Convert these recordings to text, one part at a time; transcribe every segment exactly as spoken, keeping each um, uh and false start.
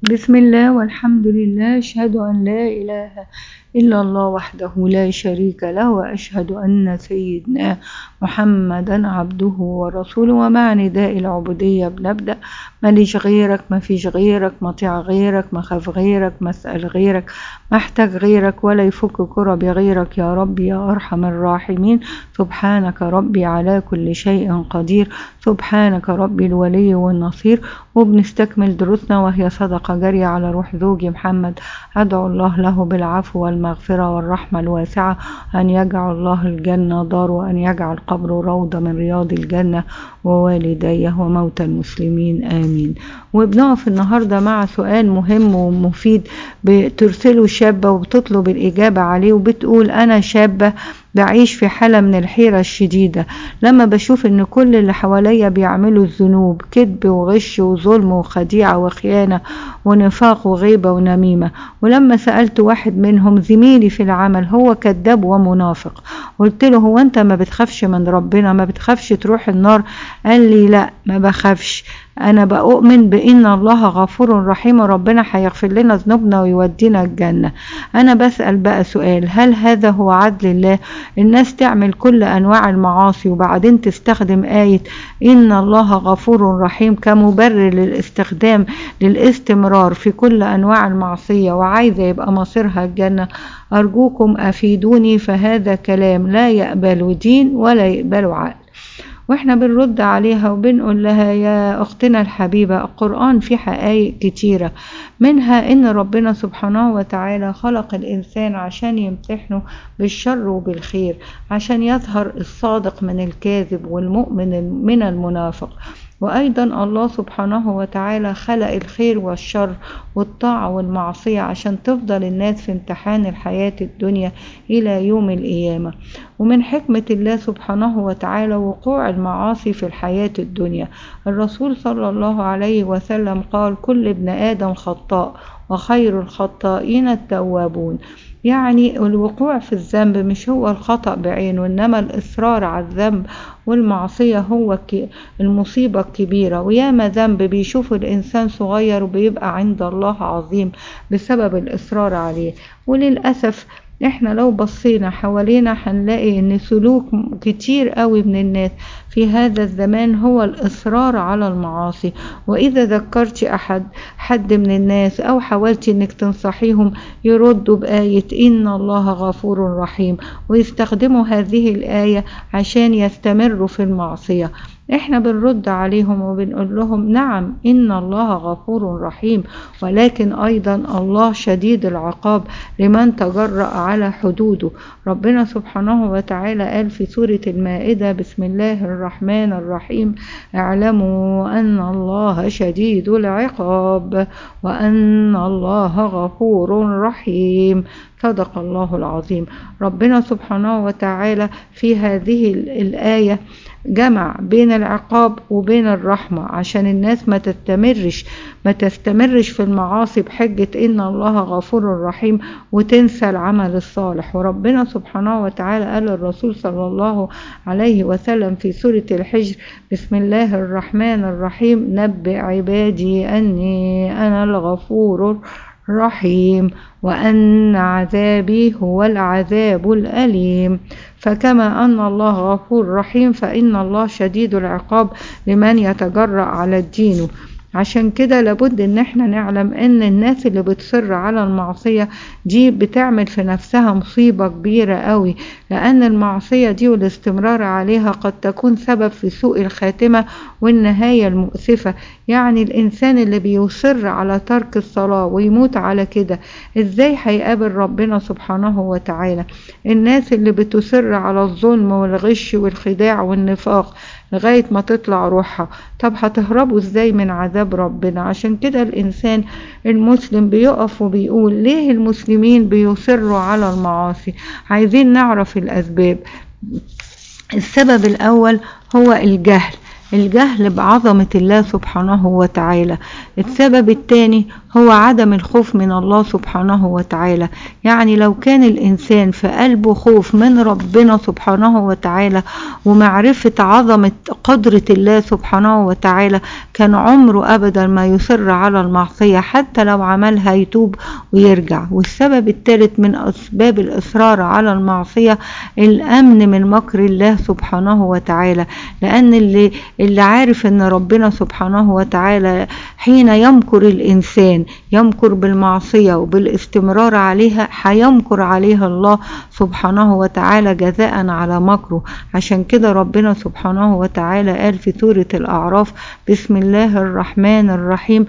بسم الله والحمد لله، أشهد أن لا إله إلا الله وحده لا شريك له، وأشهد أن سيدنا محمدا عبده ورسوله. ومع نداء العبودية بنبدأ: ماليش غيرك، ما فيش غيرك، مطيع غيرك، ما خاف غيرك، ما اسأل غيرك، ما احتاج غيرك، ولا يفك كرب غيرك يا ربي يا أرحم الراحمين. سبحانك ربي على كل شيء قدير، سبحانك ربي الولي والنصير. وبنستكمل دروسنا وهي صدقة جارية على روح زوجي محمد، أدعو الله له بالعفو والمغفرة والرحمة الواسعة، أن يجعل الله الجنة دار، وأن يجعل قبره روضة من رياض الجنة، ووالديه وموتى المسلمين آمين. وبنقف النهاردة مع سؤال مهم ومفيد بترسله شابة وبتطلب الإجابة عليه، وبتقول: أنا شابة بعيش في حالة من الحيرة الشديدة لما بشوف ان كل اللي حواليا بيعملوا الذنوب، كذب وغش وظلم وخديعة وخيانة ونفاق وغيبة ونميمة. ولما سألت واحد منهم زميلي في العمل، هو كذاب ومنافق، قلت له: هو انت ما بتخافش من ربنا؟ ما بتخافش تروح النار؟ قال لي: لا ما بخافش، انا بؤمن بان الله غفور رحيم، وربنا هيغفر لنا ذنوبنا ويودينا الجنة. انا بسأل بقى سؤال: هل هذا هو عدل الله؟ الناس تعمل كل انواع المعاصي وبعدين تستخدم آية ان الله غفور رحيم كمبرر للاستخدام للاستمرار في كل انواع المعصية، وعايزة يبقى مصيرها الجنة. ارجوكم افيدوني، فهذا كلام لا يقبل دين ولا يقبل عقل. واحنا بنرد عليها وبنقول لها: يا اختنا الحبيبة، القرآن فيه حقائق كتيرة، منها ان ربنا سبحانه وتعالى خلق الانسان عشان يمتحنه بالشر وبالخير، عشان يظهر الصادق من الكاذب والمؤمن من المنافق. وأيضا الله سبحانه وتعالى خلق الخير والشر والطاعة والمعصية عشان تفضل الناس في امتحان الحياة الدنيا إلى يوم القيامة. ومن حكمة الله سبحانه وتعالى وقوع المعاصي في الحياة الدنيا. الرسول صلى الله عليه وسلم قال: كل ابن آدم خطاء وخير الخطائين التوابون. يعني الوقوع في الذنب مش هو الخطأ بعينه، إنما الإصرار على الذنب والمعصية هو المصيبة الكبيرة. وياما ذنب بيشوف الإنسان صغير وبيبقى عند الله عظيم بسبب الإصرار عليه. وللأسف احنا لو بصينا حوالينا هنلاقي ان سلوك كتير قوي من الناس في هذا الزمان هو الإصرار على المعاصي. وإذا ذكرت أحد حد من الناس أو حاولت إنك تنصحيهم، يردوا بآية إن الله غفور رحيم، ويستخدموا هذه الآية عشان يستمروا في المعصية. احنا بنرد عليهم وبنقول لهم: نعم إن الله غفور رحيم، ولكن أيضا الله شديد العقاب لمن تجرأ على حدوده. ربنا سبحانه وتعالى قال في سورة المائدة: بسم الله الرحمن الرحيم: اعلموا أن الله شديد العقاب وأن الله غفور رحيم. صدق الله العظيم. ربنا سبحانه وتعالى في هذه الآية جمع بين العقاب وبين الرحمة عشان الناس ما تستمرش ما تستمرش في المعاصي بحجة إن الله غفور رحيم وتنسى العمل الصالح. وربنا سبحانه وتعالى قال للرسول صلى الله عليه وسلم في سورة الحجر: بسم الله الرحمن الرحيم: نبئ عبادي أني أنا الغفور رحيم وأن عذابي هو العذاب الأليم. فكما أن الله غفور رحيم، فإن الله شديد العقاب لمن يتجرأ على الدين. عشان كده لابد ان احنا نعلم ان الناس اللي بتصر على المعصية دي بتعمل في نفسها مصيبة كبيرة قوي، لان المعصية دي والاستمرار عليها قد تكون سبب في سوء الخاتمة والنهاية المؤسفة. يعني الانسان اللي بيصر على ترك الصلاة ويموت على كده، ازاي هيقابل ربنا سبحانه وتعالى؟ الناس اللي بتصر على الظلم والغش والخداع والنفاق لغاية ما تطلع روحها، طب هتهربوا ازاي من عذاب ربنا؟ عشان كده الانسان المسلم بيقف وبيقول: ليه المسلمين بيصروا على المعاصي؟ عايزين نعرف الاسباب. السبب الاول هو الجهل. الجهل بعظمة الله سبحانه وتعالى. السبب الثاني هو عدم الخوف من الله سبحانه وتعالى. يعني لو كان الإنسان في قلبه خوف من ربنا سبحانه وتعالى ومعرفة عظمة قدرة الله سبحانه وتعالى كان عمره أبدا ما يصر على المعصية، حتى لو عملها يتوب ويرجع. والسبب الثالث من أسباب الإصرار على المعصية الأمن من مكر الله سبحانه وتعالى، لأن اللي, اللي عارف أن ربنا سبحانه وتعالى حين يمكر الإنسان يمكر بالمعصية وبالاستمرار عليها هيمكر عليها الله سبحانه وتعالى جزاء على مكره. عشان كده ربنا سبحانه وتعالى قال في سورة الأعراف: بسم الله الرحمن الرحيم: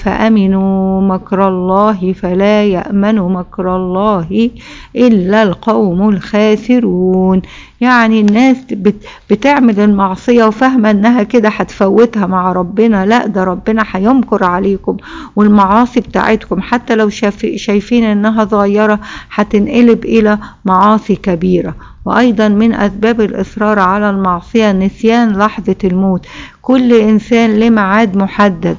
أفأمنوا مكر الله فلا يأمن مكر الله إلا القوم الخاسرون. يعني الناس بتعمل المعصية وفاهمة انها كده هتفوتها مع ربنا، لا، ده ربنا هيمكر عليكم، والمعاصي بتاعتكم حتى لو شايفين انها صغيرة هتنقلب الى معاصي كبيرة. وأيضا من أسباب الإصرار على المعصية نسيان لحظة الموت. كل إنسان له ميعاد محدد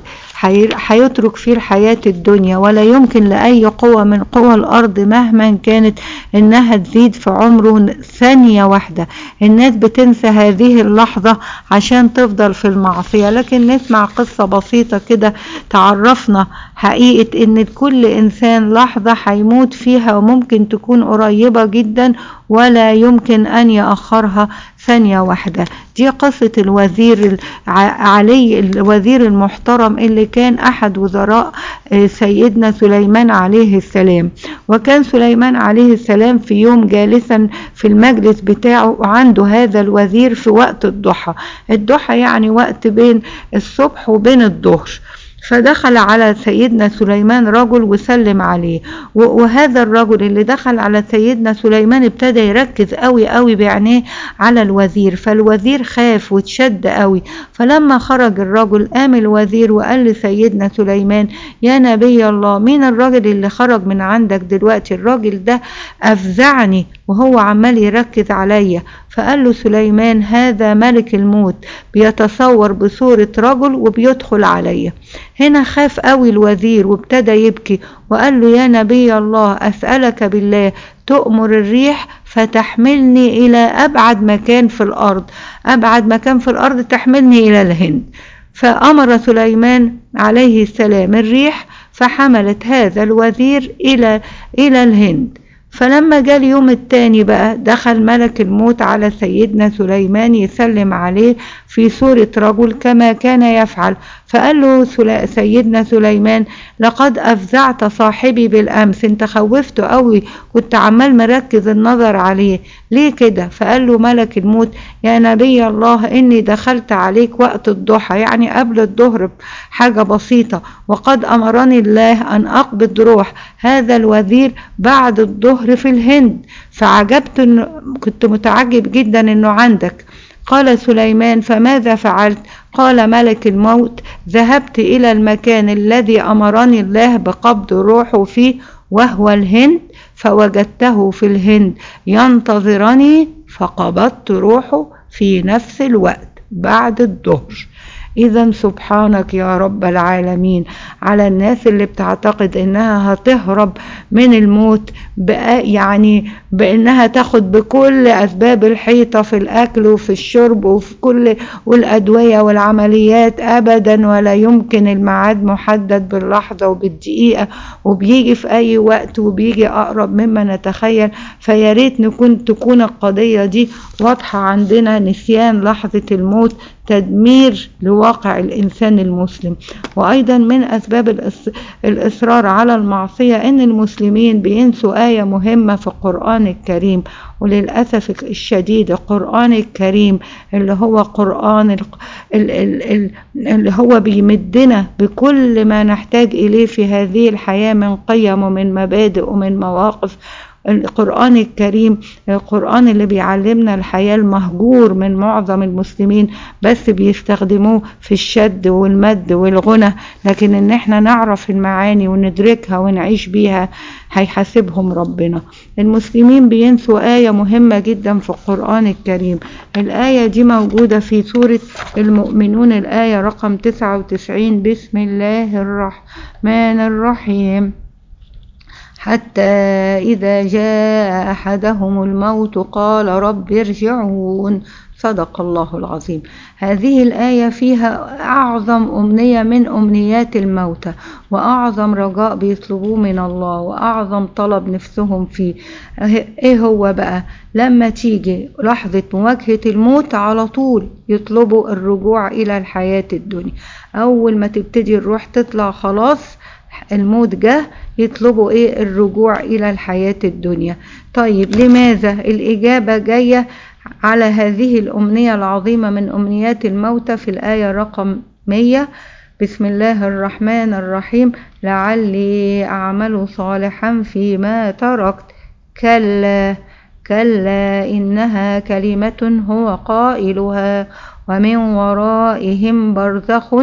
هيترك فيه الحياة الدنيا، ولا يمكن لأي قوة من قوى الأرض مهما كانت إنها تزيد في عمره ثانية واحدة. الناس بتنسى هذه اللحظة عشان تفضل في المعصية. لكن نسمع قصة بسيطة كده تعرفنا حقيقة إن كل إنسان لحظة هيموت فيها وممكن تكون قريبة جدا ولا يمكن أن يأخرها ثانية واحدة. دي قصة الوزير علي، الوزير المحترم اللي كان أحد وزراء سيدنا سليمان عليه السلام. وكان سليمان عليه السلام في يوم جالسا في المجلس بتاعه وعنده هذا الوزير في وقت الضحى. الضحى يعني وقت بين الصبح وبين الظهر. فدخل على سيدنا سليمان رجل وسلم عليه، وهذا الرجل اللي دخل على سيدنا سليمان ابتدى يركز قوي قوي بعينيه على الوزير، فالوزير خاف وتشد قوي. فلما خرج الرجل قام الوزير وقال لسيدنا سليمان: يا نبي الله، مين الرجل اللي خرج من عندك دلوقتي؟ الراجل ده أفزعني وهو عمال يركز عليا. فقال له سليمان: هذا ملك الموت بيتصور بصورة رجل وبيدخل عليا. هنا خاف قوي الوزير وابتدى يبكي وقال له: يا نبي الله، أسألك بالله تؤمر الريح فتحملني إلى أبعد مكان في الأرض، أبعد مكان في الأرض تحملني إلى الهند. فأمر سليمان عليه السلام الريح فحملت هذا الوزير إلى إلى الهند. فلما جاء اليوم التاني بقى دخل ملك الموت على سيدنا سليمان يسلم عليه في صورة رجل كما كان يفعل. فقال له سيدنا سليمان: لقد أفزعت صاحبي بالأمس، انت خوفته قوي، كنت عمال مركز النظر عليه، ليه كده؟ فقال له ملك الموت: يا نبي الله، إني دخلت عليك وقت الضحى، يعني قبل الظهر حاجة بسيطة، وقد أمرني الله أن أقبض روح هذا الوزير بعد الظهر في الهند، فعجبت، كنت متعجب جدا إنه عندك. قال سليمان: فماذا فعلت؟ قال ملك الموت: ذهبت إلى المكان الذي أمرني الله بقبض روحه فيه وهو الهند، فوجدته في الهند ينتظرني فقبضت روحه في نفس الوقت بعد الظهر. إذا سبحانك يا رب العالمين على الناس اللي بتعتقد إنها هتهرب من الموت بقى، يعني بإنها تاخد بكل أسباب الحيطة في الأكل وفي الشرب وفي كل والأدوية والعمليات. أبدا، ولا يمكن، الميعاد محدد باللحظة وبالدقيقة وبيجي في أي وقت وبيجي أقرب مما نتخيل. فياريت نكون تكون القضية دي واضحة عندنا. نسيان لحظة الموت تدمير لواقع الإنسان المسلم. وأيضا من أسباب الإصرار على المعصية إن المسلمين بينسوا آية مهمة في القرآن الكريم. وللأسف الشديد القرآن الكريم اللي هو قرآن اللي هو بيمدنا بكل ما نحتاج إليه في هذه الحياة من قيم ومن مبادئ ومن مواقف القرآن الكريم القرآن اللي بيعلمنا الحياة المهجور من معظم المسلمين، بس بيستخدموه في الشد والمد والغنى، لكن ان احنا نعرف المعاني وندركها ونعيش بيها هيحاسبهم ربنا. المسلمين بينسوا آية مهمة جدا في القرآن الكريم. الآية دي موجودة في سورة المؤمنون، الآية رقم تسعة وتسعين. بسم الله الرحمن الرحيم. حتى إذا جاء أحدهم الموت قال رب ارجعون. صدق الله العظيم. هذه الآية فيها أعظم أمنية من أمنيات الموتى، وأعظم رجاء بيطلبوه من الله، وأعظم طلب نفسهم فيه. إيه هو بقى؟ لما تيجي لحظة مواجهة الموت على طول يطلبوا الرجوع إلى الحياة الدنيا. أول ما تبتدي الروح تطلع خلاص الموت جه، يطلبوا ايه؟ الرجوع الى الحياة الدنيا. طيب لماذا؟ الإجابة جاية على هذه الأمنية العظيمة من أمنيات الموتى في الآية رقم مية. بسم الله الرحمن الرحيم. لعلي أعمل صالحا فيما تركت كلا كلا إنها كلمة هو قائلها ومن ورائهم برزخ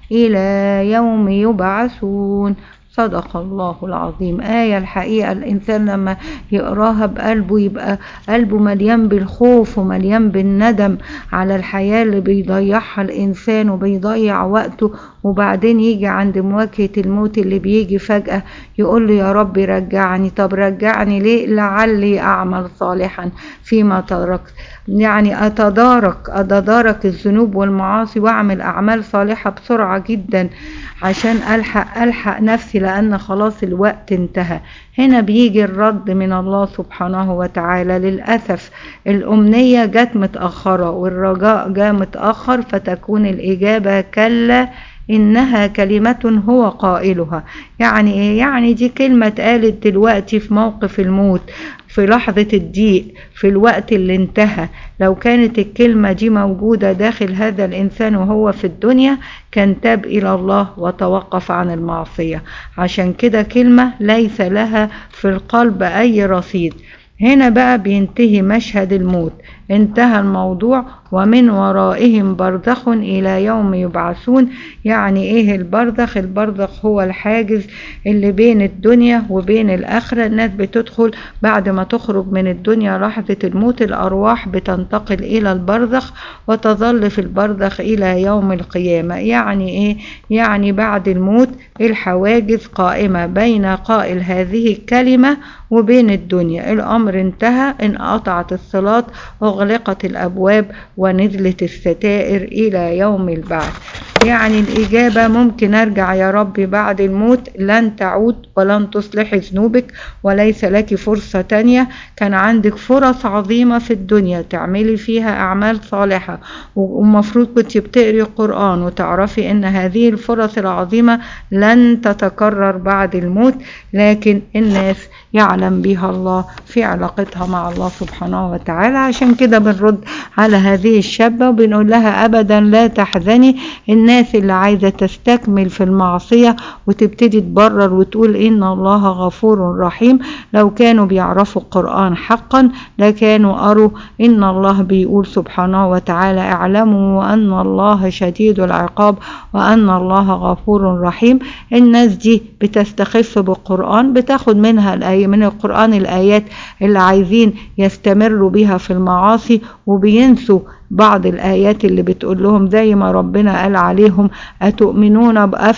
إلى يوم يبعثون. صدق الله العظيم. آية الحقيقة الإنسان لما يقراها بقلبه يبقى قلبه مليان بالخوف ومليان بالندم على الحياة اللي بيضيعها الإنسان وبيضيع وقته، وبعدين يجي عند مواجهة الموت اللي بيجي فجأة يقول له يا رب رجعني. طب رجعني ليه؟ لعلي أعمل صالحا فيما تركت، يعني أتدارك أتدارك الذنوب والمعاصي وأعمل أعمال صالحة بسرعة جدا عشان ألحق ألحق نفسي، لأن خلاص الوقت انتهى. هنا بيجي الرد من الله سبحانه وتعالى. للأسف الأمنية جت متأخرة والرجاء جاء متأخر، فتكون الإجابة كلا إنها كلمة هو قائلها. يعني إيه؟ يعني دي كلمة اتقالت دلوقتي في موقف الموت، في لحظة الضيق، في الوقت اللي انتهى. لو كانت الكلمة دي موجودة داخل هذا الإنسان وهو في الدنيا كان تاب إلى الله وتوقف عن المعصية. عشان كده كلمة ليس لها في القلب أي رصيد. هنا بقى بينتهي مشهد الموت، انتهى الموضوع. ومن ورائهم برزخ إلى يوم يبعثون. يعني ايه البرزخ؟ البرزخ هو الحاجز اللي بين الدنيا وبين الآخرة. الناس بتدخل بعد ما تخرج من الدنيا لحظة الموت، الأرواح بتنتقل إلى البرزخ وتظل في البرزخ إلى يوم القيامة. يعني ايه؟ يعني بعد الموت الحواجز قائمة بين قائل هذه الكلمة وبين الدنيا. الأمر انتهى، انقطعت الصلات، أغلقت الأبواب، ونزلت الستائر إلى يوم البعث. يعني الإجابة ممكن أرجع يا ربي بعد الموت؟ لن تعود ولن تصلح ذنوبك، وليس لك فرصة تانية. كان عندك فرص عظيمة في الدنيا تعملي فيها أعمال صالحة، ومفروض كنت بتقري القرآن وتعرفي أن هذه الفرص العظيمة لن تتكرر بعد الموت، لكن الناس يعلم بها الله في علاقتها مع الله سبحانه وتعالى. عشان كده بنرد على هذه الشابة وبنقول لها أبدا لا تحزني. الناس اللي عايزة تستكمل في المعصية وتبتدي تبرر وتقول إن الله غفور رحيم، لو كانوا بيعرفوا القرآن حقا لكانوا أروا إن الله بيقول سبحانه وتعالى اعلموا أن الله شديد العقاب وأن الله غفور رحيم. الناس دي بتستخف بالقرآن، بتاخد منها الآية من القرآن الآيات اللي عايزين يستمروا بها في المعاصي، وبينسوا بعض الآيات اللي بتقول لهم زي ما ربنا قال عليهم أتؤمنون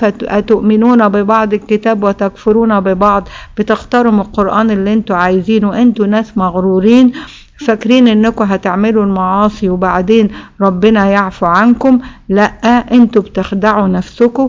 أتؤمنون ببعض الكتاب وتكفرون ببعض. بتختاروا من القرآن اللي انتوا عايزينه. انتوا ناس مغرورين فاكرين انكم هتعملوا المعاصي وبعدين ربنا يعفو عنكم. لا، انتوا بتخدعوا نفسكم،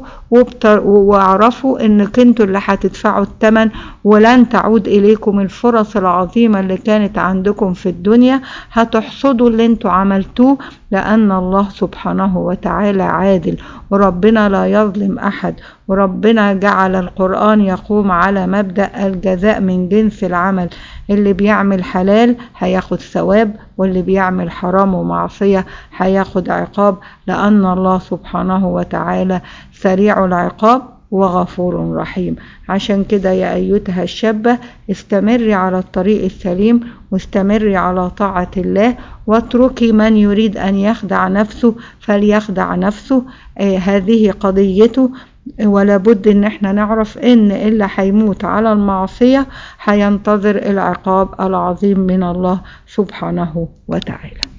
واعرفوا انك انتوا اللي هتدفعوا الثمن، ولن تعود اليكم الفرص العظيمة اللي كانت عندكم في الدنيا. هتحصدوا اللي انتوا عملتوه، لان الله سبحانه وتعالى عادل، وربنا لا يظلم احد. وربنا جعل القرآن يقوم على مبدأ الجزاء من جنس العمل. اللي بيعمل حلال هياخد ثواب، واللي بيعمل حرام ومعصية هياخد عقاب، لأن الله سبحانه وتعالى سريع العقاب وغفور رحيم. عشان كده يا أيتها الشابة استمري على الطريق السليم، واستمري على طاعة الله، واتركي من يريد أن يخدع نفسه فليخدع نفسه. آه هذه قضيته. ولا بد ان احنا نعرف ان اللي هيموت على المعصية هينتظر العقاب العظيم من الله سبحانه وتعالى.